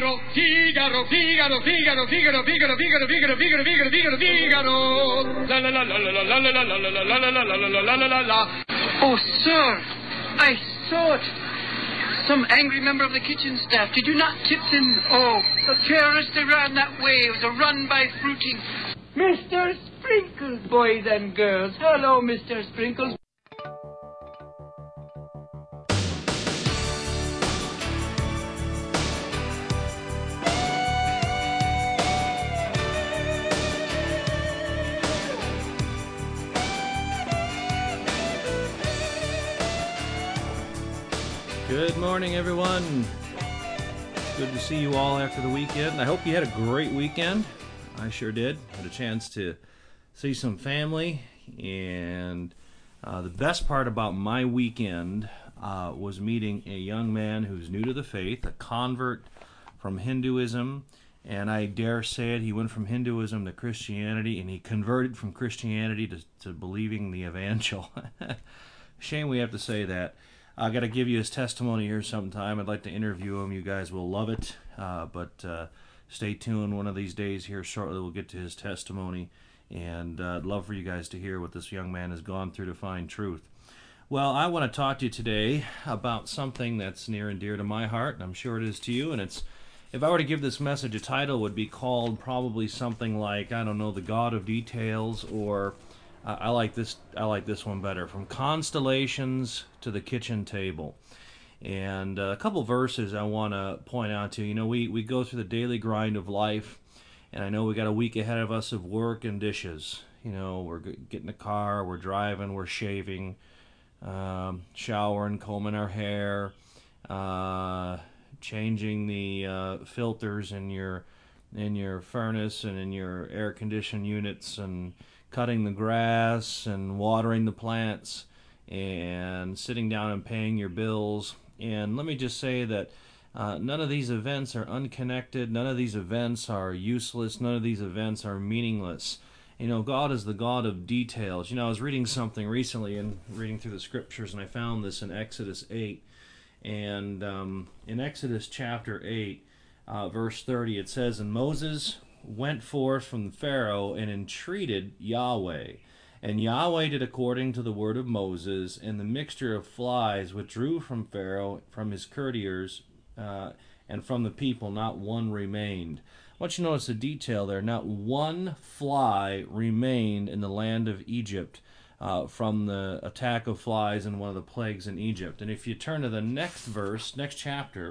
Figaro, Figaro, Figaro, Figaro, Figaro, Figaro, Figaro, Figaro, Figaro, Figaro, Figaro, Figaro. La la la la la la la la la la la la la la la la la la. Oh, sir, I saw it. Some angry member of the kitchen staff. Did you not tip them? Oh, the terrorists, they ran that way. It was a run by fruiting. Mr. Sprinkles, boys and girls. Hello, Mr. Sprinkles. Good morning, everyone. Good to see you all after the weekend. I hope you had a great weekend. I sure did. Had a chance to see some family, and the best part about my weekend was meeting a young man who's new to the faith, a convert from Hinduism, and I dare say it, he went from Hinduism to Christianity, and he converted from Christianity to believing the evangel. Shame we have to say that. I got to give you his testimony here sometime. I'd like to interview him. You guys will love it. But stay tuned. One of these days here shortly we'll get to his testimony. And I'd love for you guys to hear what this young man has gone through to find truth. Well, I want to talk to you today about something that's near and dear to my heart, and I'm sure it is to you. And it's, if I were to give this message a title, it would be called probably something like, I don't know, The God of Details, or I like this one better. From Constellations to the Kitchen Table. And a couple verses I want to point out to you. You know, we go through the daily grind of life, and I know we got a week ahead of us of work and dishes. You know, we're getting the car, we're driving, we're shaving, showering, combing our hair, changing the filters in your furnace and in your air conditioned units, and cutting the grass and watering the plants and sitting down and paying your bills. And let me just say that none of these events are unconnected. None of these events are useless. None of these events are meaningless. You know, God is the God of details. You know, I was reading something recently and reading through the scriptures, and I found this in Exodus 8. And in Exodus chapter 8, verse 30, it says, "And Moses went forth from Pharaoh and entreated Yahweh. And Yahweh did according to the word of Moses, and the mixture of flies withdrew from Pharaoh, from his courtiers, and from the people, not one remained." I want you to notice the detail there. Not one fly remained in the land of Egypt from the attack of flies and one of the plagues in Egypt. And if you turn to the next verse, next chapter,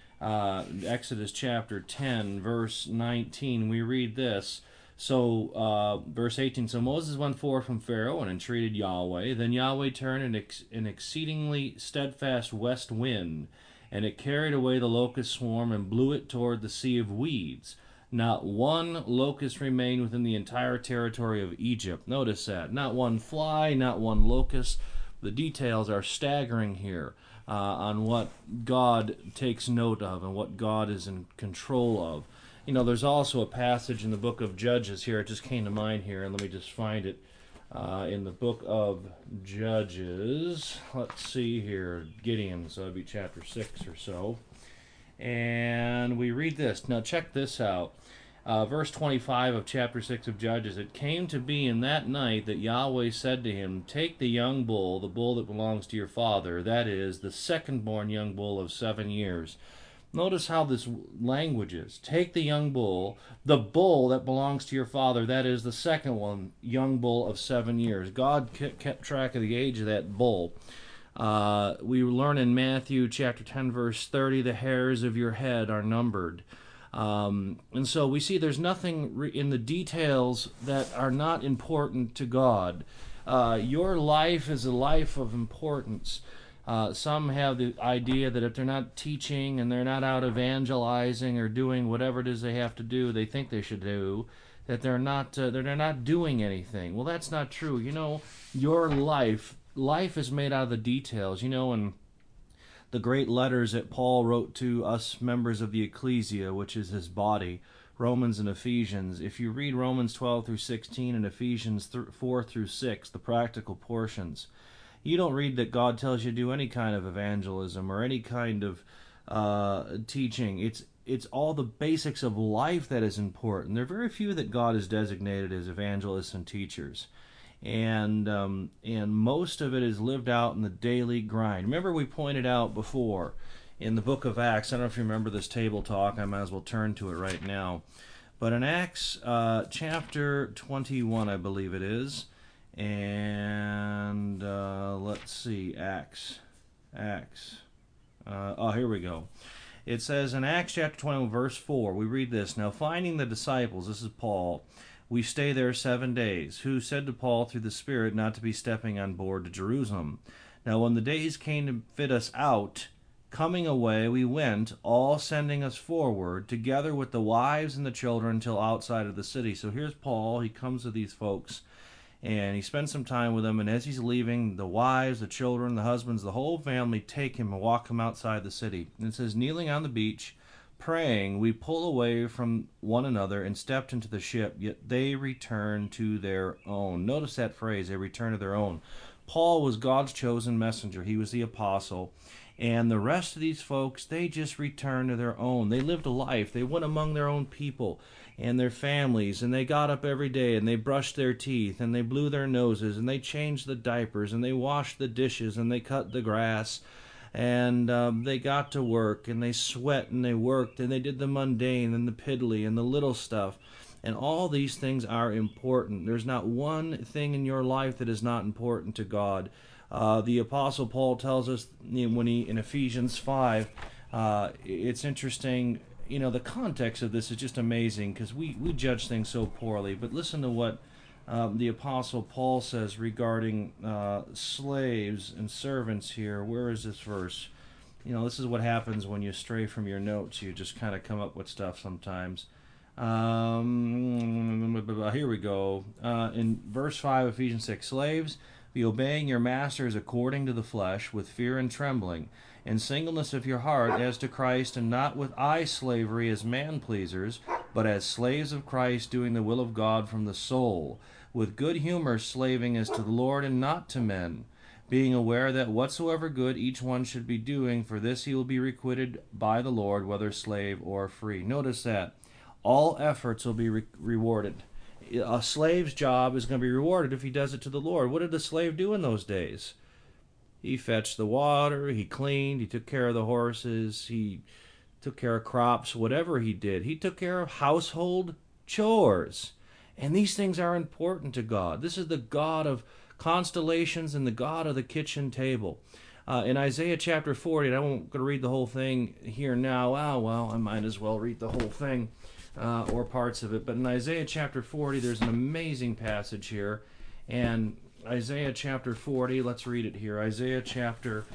Exodus chapter 10, verse 19, we read this. So, verse 18, "So Moses went forth from Pharaoh and entreated Yahweh. Then Yahweh turned an exceedingly steadfast west wind, and it carried away the locust swarm and blew it toward the Sea of Weeds. Not one locust remained within the entire territory of Egypt." Notice that. Not one fly, not one locust. The details are staggering here on what God takes note of and what God is in control of. You know, there's also a passage in the book of Judges here. It just came to mind here, and let me just find it. In the book of Judges, let's see here, Gideon, so that'd be chapter 6 or so. And we read this. Now check this out. Verse 25 of chapter 6 of Judges, "It came to be in that night that Yahweh said to him, Take the young bull, the bull that belongs to your father, that is, the second-born young bull of 7 years. Notice how this language is. Take the young bull, the bull that belongs to your father, that is, the second one, young bull of 7 years. God kept track of the age of that bull. We learn in Matthew chapter 10, verse 30, the hairs of your head are numbered. And so we see there's nothing in the details that are not important to God. Your life is a life of importance. Some have the idea that if they're not teaching and they're not out evangelizing or doing whatever it is they have to do, they think they should do, that they're not doing anything. Well, that's not true. You know, your life is made out of the details. You know, and the great letters that Paul wrote to us members of the ecclesia, which is his body, Romans and Ephesians. If you read Romans 12 through 16 and Ephesians 4 through 6, the practical portions, you don't read that God tells you to do any kind of evangelism or any kind of teaching. It's it's all the basics of life that is important. There are very few that God has designated as evangelists and teachers. And most of it is lived out in the daily grind. Remember, we pointed out before in the book of Acts, I don't know if you remember this table talk, I might as well turn to it right now. But in Acts chapter 21, I believe it is, and let's see, Acts. Here we go. It says in Acts chapter 21, verse 4, we read this, "Now finding the disciples," this is Paul, "we stay there 7 days, who said to Paul through the Spirit not to be stepping on board to Jerusalem. Now when the days came to fit us out, coming away we went, all sending us forward, together with the wives and the children, till outside of the city." So here's Paul, he comes to these folks, and he spends some time with them, and as he's leaving, the wives, the children, the husbands, the whole family take him and walk him outside the city. And it says, "Kneeling on the beach, praying, we pull away from one another and stepped into the ship, yet they returned to their own." Notice that phrase, they return to their own. Paul was God's chosen messenger. He was the apostle. And the rest of these folks, they just returned to their own. They lived a life. They went among their own people and their families, and they got up every day, and they brushed their teeth, and they blew their noses, and they changed the diapers, and they washed the dishes, and they cut the grass, and they got to work, and they sweat, and they worked, and they did the mundane and the piddly and the little stuff. And all these things are important. There's not one thing in your life that is not important to God. The Apostle Paul tells us when he in Ephesians 5, it's interesting, the context of this is just amazing because we judge things so poorly. But listen to what the Apostle Paul says regarding slaves and servants here. Where is this verse? This is what happens when you stray from your notes. You just kind of come up with stuff sometimes. Here we go. In verse 5, Ephesians 6, "Slaves, be obeying your masters according to the flesh, with fear and trembling, and singleness of your heart as to Christ, and not with eye slavery as man-pleasers, but as slaves of Christ, doing the will of God from the soul, with good humor slaving as to the Lord and not to men, being aware that whatsoever good each one should be doing, for this he will be requited by the Lord, whether slave or free." Notice that. All efforts will be rewarded. A slave's job is going to be rewarded if he does it to the Lord. What did the slave do in those days? He fetched the water, he cleaned, he took care of the horses, he took care of crops, whatever he did. He took care of household chores. And these things are important to God. This is the God of constellations and the God of the kitchen table. In Isaiah chapter 40, and I won't going to read the whole thing here now. I might as well read the whole thing. Or parts of it. But in Isaiah chapter 40, there's an amazing passage here. And Isaiah chapter 40, let's read it here. Isaiah chapter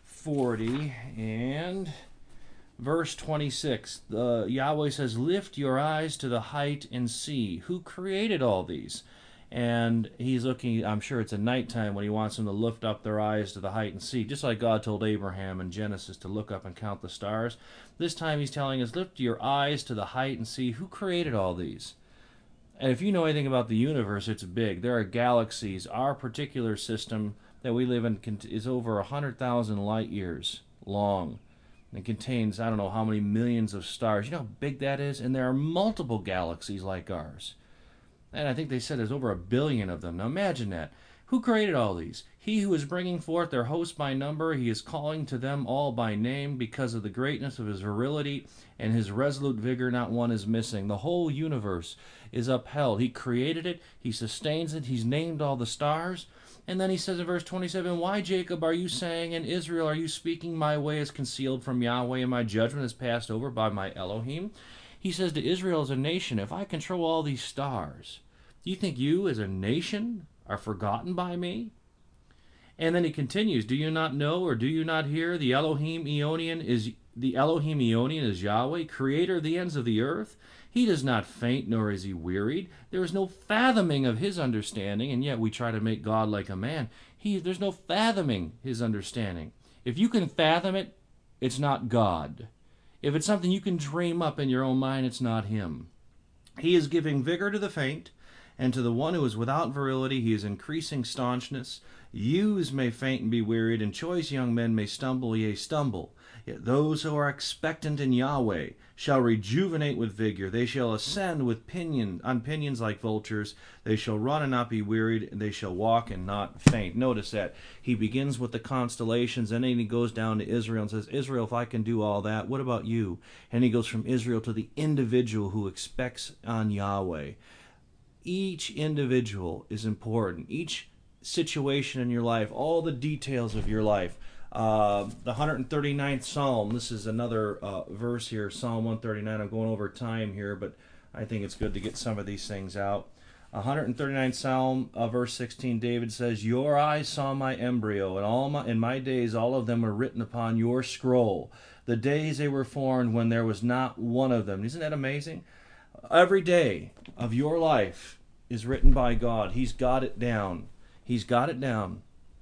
40 and verse 26. Yahweh says, "Lift your eyes to the height and see who created all these." And he's looking, I'm sure it's at nighttime when he wants them to lift up their eyes to the height and see, just like God told Abraham in Genesis to look up and count the stars. This time he's telling us, lift your eyes to the height and see who created all these. And if you know anything about the universe, it's big. There are galaxies. Our particular system that we live in is over 100,000 light years long. It contains, I don't know how many millions of stars. You know how big that is? And there are multiple galaxies like ours. And I think they said there's over 1 billion of them. Now imagine that. Who created all these? He who is bringing forth their hosts by number, he is calling to them all by name. Because of the greatness of his virility and his resolute vigor, not one is missing. The whole universe is upheld. He created it. He sustains it. He's named all the stars. And then he says in verse 27, "Why, Jacob, are you saying, and Israel, are you speaking, my way is concealed from Yahweh, and my judgment is passed over by my Elohim?" He says to Israel as a nation, if I control all these stars, do you think you as a nation are forgotten by me? And then he continues, "Do you not know or do you not hear? The Elohim Eonian is Yahweh, creator of the ends of the earth. He does not faint, nor is he wearied. There is no fathoming of his understanding," and yet we try to make God like a man. There's no fathoming his understanding. If you can fathom it, it's not God. If it's something you can dream up in your own mind, it's not him. He is giving vigor to the faint, and to the one who is without virility, he is increasing staunchness. Youths may faint and be wearied, and choice young men may stumble, yea, stumble. Yet those who are expectant in Yahweh shall rejuvenate with vigor. They shall ascend with on pinions like vultures. They shall run and not be wearied, and they shall walk and not faint. Notice that he begins with the constellations, and then he goes down to Israel and says, Israel, if I can do all that, what about you? And he goes from Israel to the individual who expects on Yahweh. Each individual is important. Each situation in your life, all the details of your life. The 139th Psalm, this is another verse here, Psalm 139. I'm going over time here, but I think it's good to get some of these things out. 139th Psalm, verse 16, David says, Your eyes saw my embryo, and in my days all of them were written upon your scroll. The days they were formed when there was not one of them. Isn't that amazing? Every day of your life is written by God. He's got it down. He's got it down.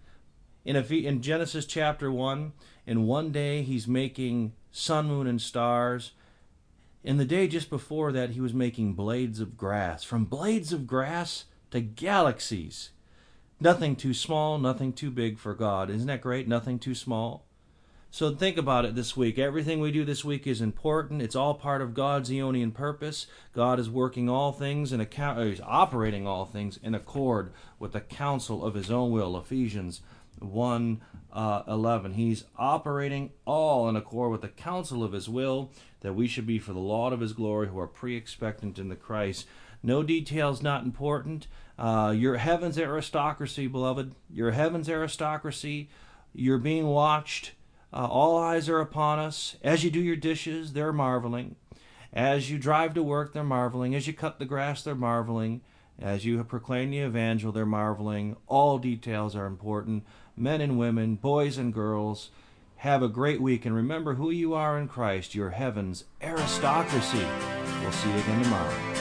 In Genesis chapter 1, in one day he's making sun, moon, and stars. In the day just before that, he was making blades of grass. From blades of grass to galaxies. Nothing too small, nothing too big for God. Isn't that great? Nothing too small. So think about it this week. Everything we do this week is important. It's all part of God's Aeonian purpose. God is working all things He's operating all things in accord with the counsel of his own will. Ephesians 1:11. He's operating all in accord with the counsel of his will, that we should be for the laud of his glory, who are pre-expectant in the Christ. No details not important. Your heaven's aristocracy, beloved. Your heaven's aristocracy. You're being watched. All eyes are upon us. As you do your dishes, they're marveling. As you drive to work, they're marveling. As you cut the grass, they're marveling. As you proclaim the evangel, they're marveling. All details are important. Men and women, boys and girls, have a great week. And remember who you are in Christ, your heaven's aristocracy. We'll see you again tomorrow.